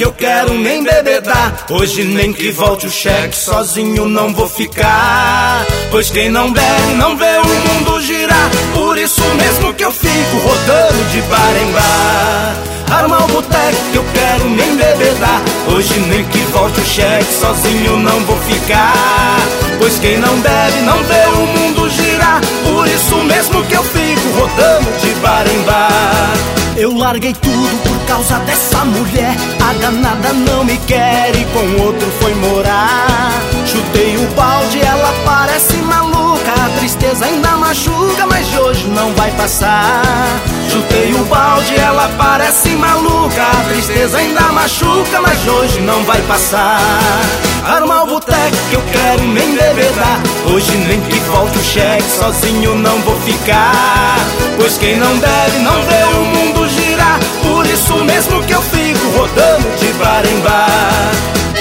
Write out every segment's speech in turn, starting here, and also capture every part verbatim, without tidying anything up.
que eu quero me embebedar. Hoje nem que volte o cheque, sozinho não vou ficar. Pois quem não bebe não vê o mundo girar. Por isso mesmo que eu fico rodando de bar em bar. Armar o boteco que eu quero me embebedar. Hoje nem que volte o cheque, sozinho não vou ficar. Pois quem não bebe não vê o mundo girar. Por isso mesmo que eu fico rodando de bar em bar. Eu larguei tudo por causa dessa mulher. A danada não me quer e com outro foi morar. Chutei o balde, ela parece maluca. A tristeza ainda machuca, mas de hoje não vai passar. Chutei o balde, ela parece maluca. A tristeza ainda machuca, mas de hoje não vai passar. Armar o boteco que eu quero me embebedar. Hoje nem que volte o cheque, sozinho não vou ficar. Pois quem não bebe não vê o mundo girar. Por isso mesmo que eu fico rodando de bar em bar.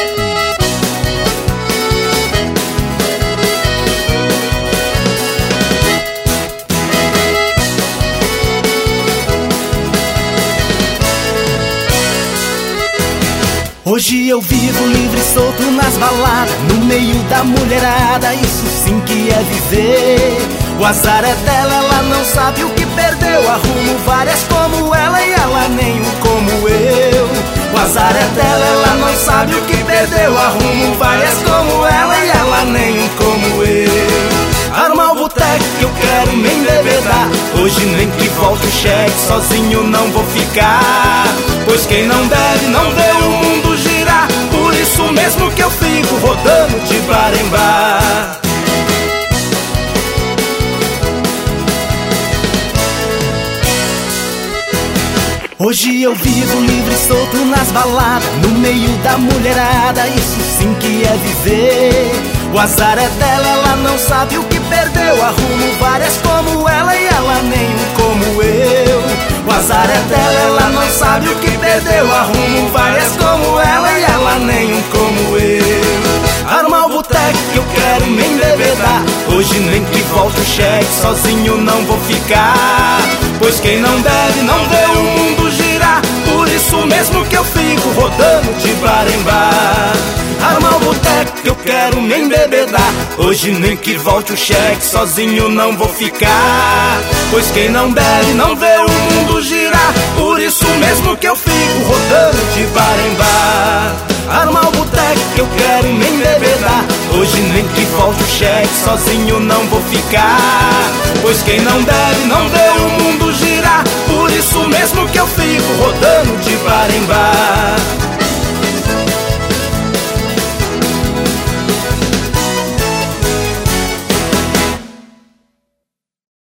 Hoje eu vivo livre e solto nas baladas, no meio da mulherada, isso sim que é viver. O azar é dela, ela não sabe o que perdeu. Arrumo várias como ela e ela nenhum como eu. O azar é dela, ela não sabe o que perdeu. Arrumo várias como ela e ela nenhum como eu. Armar o boteco que eu quero me embebedar. Hoje nem que volte o cheque, sozinho não vou ficar. Pois quem não bebe não vê o mundo girar. Por isso mesmo que eu fico rodando de bar em bar. Hoje eu vivo livre e solto nas baladas, no meio da mulherada, isso sim que é viver. O azar é dela, ela não sabe o que perdeu. Arrumo várias como ela e ela nenhum como eu. O azar é dela, ela não sabe o que perdeu. Arrumo várias como ela e ela nenhum como eu. Armar o boteco que eu quero me embebedar. Hoje nem que volte o cheque, sozinho não vou ficar. Pois quem não bebe não vê o mundo girar. Por isso mesmo que eu fico rodando de bar em bar. Armar o boteco que eu quero me embebedar. Hoje nem que volte o cheque, sozinho não vou ficar. Pois quem não bebe não vê o mundo girar. Por isso mesmo que eu fico rodando de bar em bar. Armar o boteco que eu quero me embebedar. Hoje nem que volte o cheque, sozinho não vou ficar. Pois quem não bebe não vê o mundo girar. Por isso mesmo que eu fico rodando